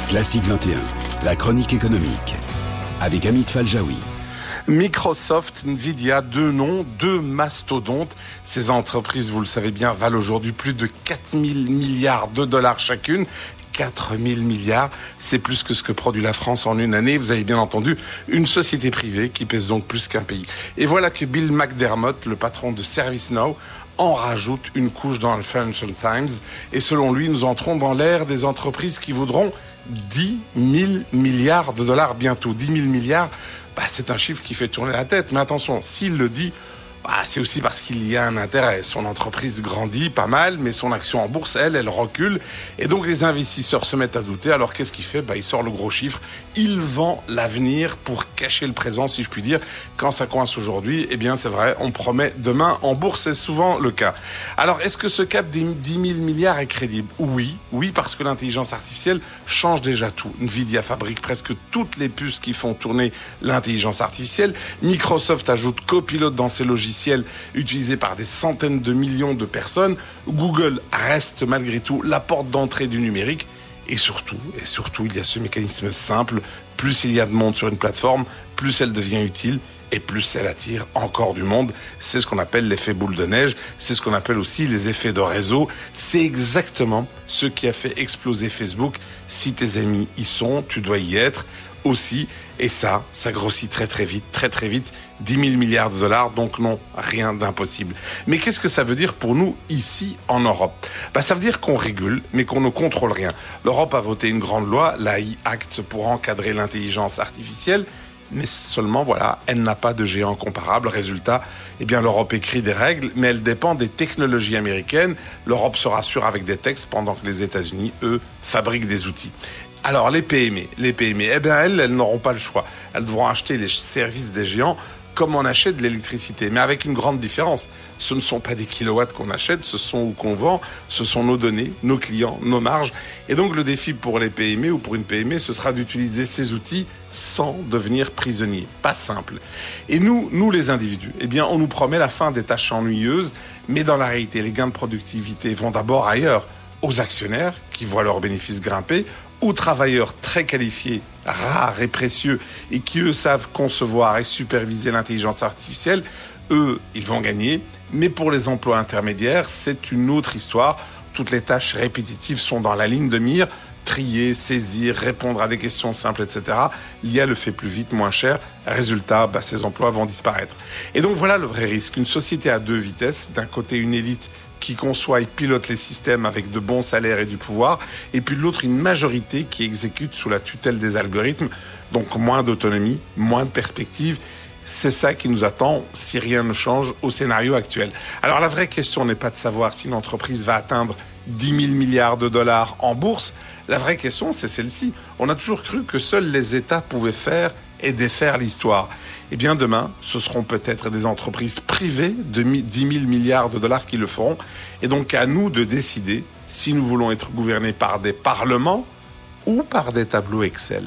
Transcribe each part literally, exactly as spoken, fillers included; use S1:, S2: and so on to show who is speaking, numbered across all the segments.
S1: Classique vingt et un, la chronique économique, avec Amit Faljaoui.
S2: Microsoft, Nvidia, deux noms, deux mastodontes. Ces entreprises, vous le savez bien, valent aujourd'hui plus de quatre mille milliards de dollars chacune. quatre mille milliards, c'est plus que ce que produit la France en une année. Vous avez bien entendu, une société privée qui pèse donc plus qu'un pays. Et voilà que Bill McDermott, le patron de ServiceNow, en rajoute une couche dans le Financial Times. Et selon lui, nous entrons dans l'ère des entreprises qui vaudront dix mille milliards de dollars bientôt. dix mille milliards, bah, c'est un chiffre qui fait tourner la tête. Mais attention, s'il le dit, bah, c'est aussi parce qu'il y a un intérêt. Son entreprise grandit pas mal, mais son action en bourse, elle, elle recule. Et donc les investisseurs se mettent à douter. Alors qu'est-ce qu'il fait ? Bah, il sort le gros chiffre. Il vend l'avenir pour cacher le présent, si je puis dire. Quand ça coince aujourd'hui, eh bien c'est vrai, on promet demain en bourse, c'est souvent le cas. Alors est-ce que ce cap des dix mille milliards est crédible ? Oui, oui, parce que l'intelligence artificielle change déjà tout. Nvidia fabrique presque toutes les puces qui font tourner l'intelligence artificielle. Microsoft ajoute Copilot dans ses logiciels utilisé par des centaines de millions de personnes. Google reste malgré tout la porte d'entrée du numérique. Et surtout, et surtout, il y a ce mécanisme simple. Plus il y a de monde sur une plateforme, plus elle devient utile et plus elle attire encore du monde. C'est ce qu'on appelle l'effet boule de neige. C'est ce qu'on appelle aussi les effets de réseau. C'est exactement ce qui a fait exploser Facebook. Si tes amis y sont, tu dois y être aussi. Et ça, ça grossit très très vite, très très vite. dix mille milliards de dollars, donc non, rien d'impossible. Mais qu'est-ce que ça veut dire pour nous ici en Europe ? Bah, ça veut dire qu'on régule, mais qu'on ne contrôle rien. L'Europe a voté une grande loi, l'A I Act, pour encadrer l'intelligence artificielle. Mais seulement, voilà, elle n'a pas de géant comparable. Résultat, eh bien, l'Europe écrit des règles, mais elle dépend des technologies américaines. L'Europe se rassure avec des textes, pendant que les États-Unis, eux, fabriquent des outils. Alors, les P M E, les P M E, eh bien, elles, elles n'auront pas le choix. Elles devront acheter les services des géants comme on achète de l'électricité, mais avec une grande différence. Ce ne sont pas des kilowatts qu'on achète, ce sont ou qu'on vend, ce sont nos données, nos clients, nos marges. Et donc le défi pour les P M E ou pour une P M E, ce sera d'utiliser ces outils sans devenir prisonnier. Pas simple. Et nous, nous les individus, eh bien, on nous promet la fin des tâches ennuyeuses, mais dans la réalité, les gains de productivité vont d'abord ailleurs, aux actionnaires qui voient leurs bénéfices grimper, aux travailleurs très qualifiés, rares et précieux, et qui, eux, savent concevoir et superviser l'intelligence artificielle, eux, ils vont gagner. Mais pour les emplois intermédiaires, c'est une autre histoire. Toutes les tâches répétitives sont dans la ligne de mire. Trier, saisir, répondre à des questions simples, et cetera. L'I A le fait plus vite, moins cher. Résultat, bah, ces emplois vont disparaître. Et donc voilà le vrai risque. Une société à deux vitesses. D'un côté, une élite qui conçoit et pilote les systèmes avec de bons salaires et du pouvoir, et puis de l'autre, une majorité qui exécute sous la tutelle des algorithmes, donc moins d'autonomie, moins de perspectives. C'est ça qui nous attend si rien ne change au scénario actuel. Alors la vraie question n'est pas de savoir si une entreprise va atteindre dix mille milliards de dollars en bourse. La vraie question, c'est celle-ci. On a toujours cru que seuls les États pouvaient faire et défaire l'histoire. Eh bien, demain, ce seront peut-être des entreprises privées de dix mille milliards de dollars qui le feront. Et donc, à nous de décider si nous voulons être gouvernés par des parlements ou par des tableaux Excel.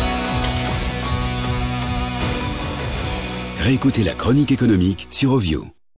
S1: Réécoutez la chronique économique sur Ovio.